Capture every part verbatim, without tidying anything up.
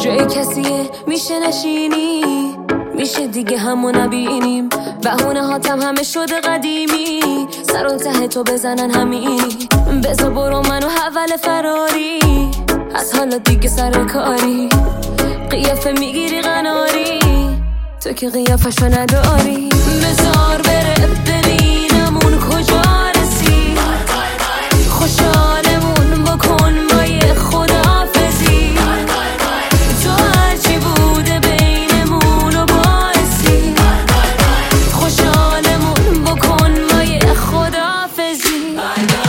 جای کسیه میشه نشینی، میشه دیگه همو نبینیم. بهونه هاتم همه شده قدیمی، سر و ته تو بزنن همینی. بذار برو منو حول فراری، از حالا دیگه سر کاری. قیافه میگیری قناری، تو که قیافشو نداری. بذار بره ببینم اون کجا رسید، خوشحالمون بکن با یه خداحافظی. تو هرچی بوده بینمون و باعثی، خوشحالمون بکن با یه خداحافظی.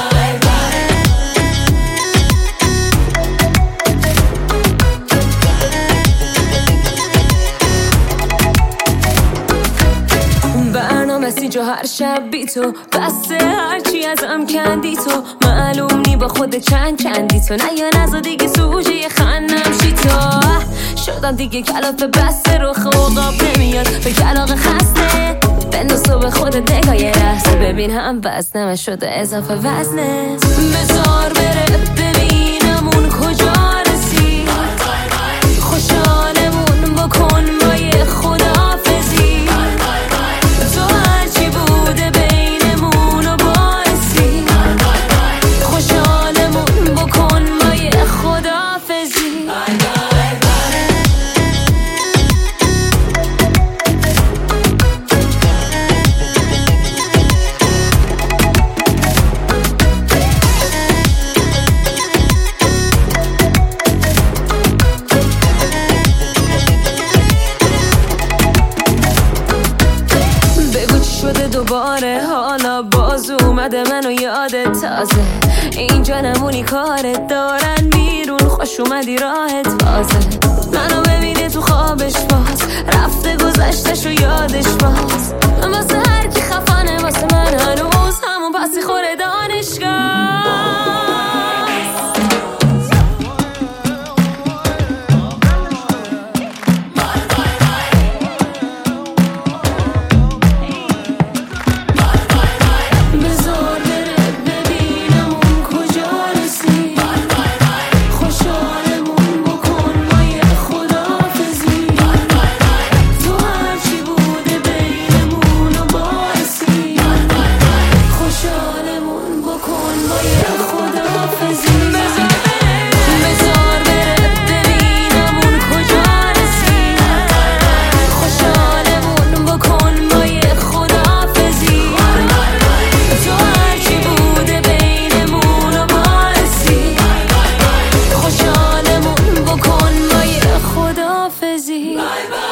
جو هر شب بی تو بسته، هرچی ازم کندی تو. معلوم نی با خود چند چندی تو، نه یا نزا دیگه سوژه خندم شی تو. شدم دیگه کلافه بسته، رو خوقاب نمیاد به کلاق خسته. بنداز تو به خود نگاه یه لحظه، ببین هم وزنم شده اضافه وزنه. بذار بره ببینم اون کجا رسید، خوشحالمون بکن با یه خداحافظی. دوباره حالا باز اومده منو یادت تازه. اینجا نمونی کارت دارن بیرون، خوش اومدی راحت بازه. منو ببینه تو خوابش باز، رفته گذشتش و یادش باز. واسه هر کی خفنه واسه من هنوز همون پسی خوره دانشگاه. Bye bye.